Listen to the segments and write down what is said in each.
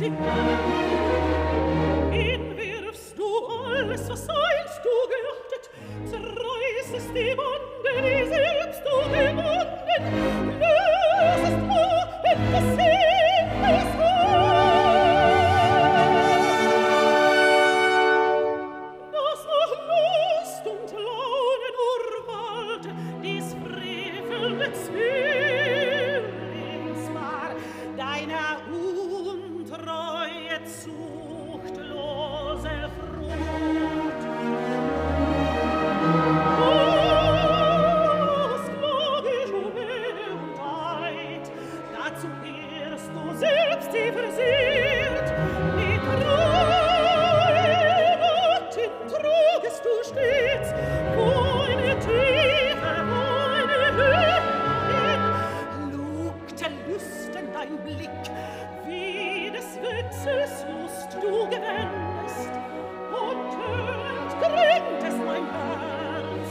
sie. Wen wirfst du alles, was einst du geachtet, zerreißest die Bande, die selbst du gebunden, lösest du in das Himmels das noch Lust und Laune nur wallte, dies Frevel mit Zwillings war, deiner Untreue zuchtlose Frucht. Was klage ich um und Leid, dazu wirst du selbst die versiert, die treue Gattin trugest du stets, wo eine Tiefe, wo eine Höhe lugte lüstern dein Blick, wie des Witzes Lust du gewendest, und entgringt es mein Herz.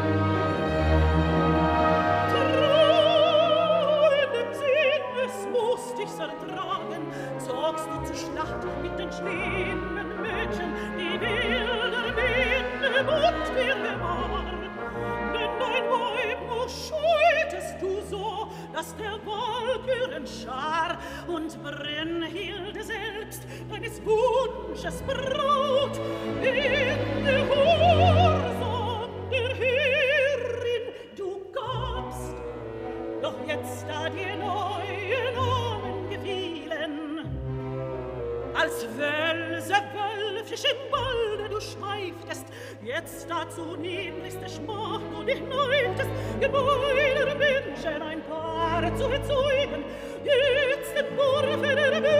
Treuen Sinnes musst ich ertragen, zogst du zur Schlacht mit den schlimmen Mädchen, die wilder Minne Mund dir bewahr. Denn dein Weib nur scheutest du so, dass der Walküren Schar und Brennhilde selbst deines Wunsches Braut in Gehorsam der Herrin du gabst. Doch jetzt, da dir neue Namen gefielen, als Wölse wölfisch im Walde du schweiftest, jetzt dazu niedrigste Schmach du dich neigtest, gemeuner Menschen ein Paar zu erzeugen, jetzt den Wurf in der